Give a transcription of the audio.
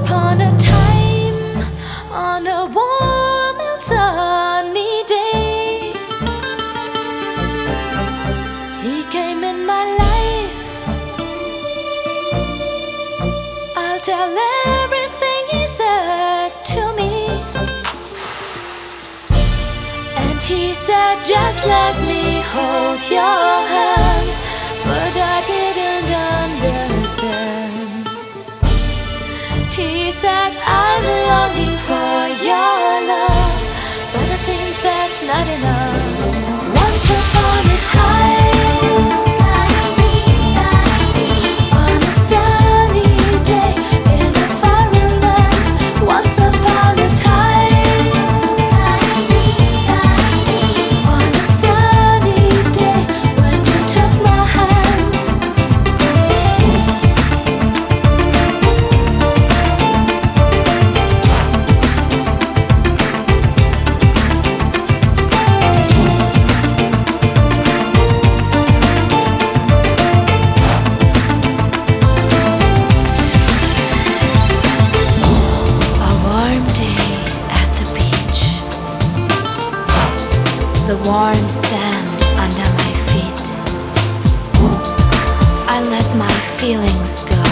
upon a time, on a warm and sunny day, he came in my life. I'll tell everything he said to me. And he said, just let me hold your hand. But I didn't understand. He said, I'm longing for your love, but I think that's not enough. Once upon a time, on a sunny day in a foreign land. Once upon a time, on a sunny day when you took my hand. The warm sand under my feet. I let my feelings go.